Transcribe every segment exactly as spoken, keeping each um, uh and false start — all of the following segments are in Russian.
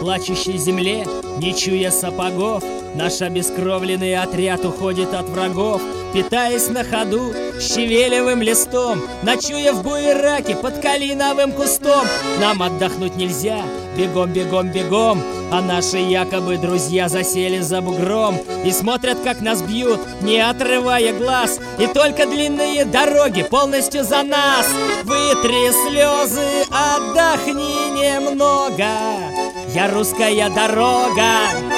плачущей земле, не чуя сапогов, наш обескровленный отряд уходит от врагов, питаясь на ходу щавелевым листом, ночуя в буераке под калиновым кустом. Нам отдохнуть нельзя, бегом, бегом, бегом, а наши якобы друзья засели за бугром и смотрят, как нас бьют, не отрывая глаз, и только длинные дороги полностью за нас. Вытри слезы, отдохни немного, я русская дорога.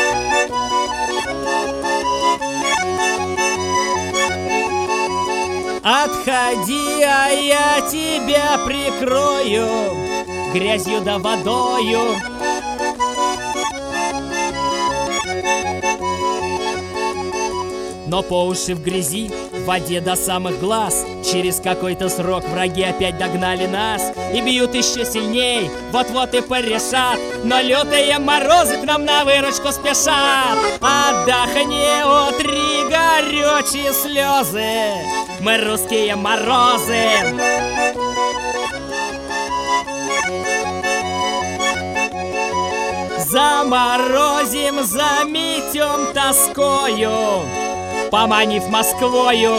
Отходи, а я тебя прикрою грязью да водою. Но по уши в грязи, в воде до самых глаз. Через какой-то срок враги опять догнали нас и бьют еще сильней, вот-вот и порешат. Но лютые морозы к нам на выручку спешат. Отдохни, утри горючие слезы, мы русские морозы. Заморозим, заметем тоскою, поманив Москвою.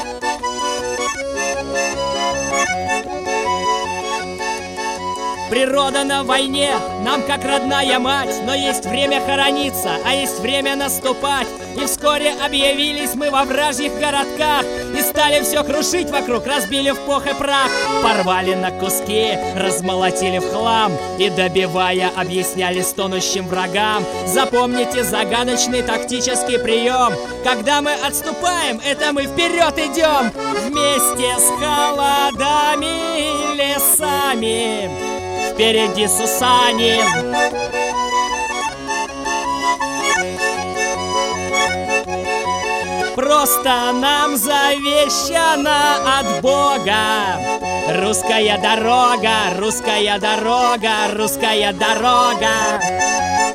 Природа на войне нам как родная мать, но есть время хорониться, а есть время наступать. И вскоре объявились мы во вражьих городках и стали все крушить вокруг, разбили в пух и прах. Порвали на куски, размолотили в хлам и, добивая, объясняли стонущим врагам: запомните загадочный тактический прием. Когда мы отступаем, это мы вперед идем. Вместе с холодами и лесами, впереди Сусанин. Просто нам завещана от Бога русская дорога, русская дорога, русская дорога.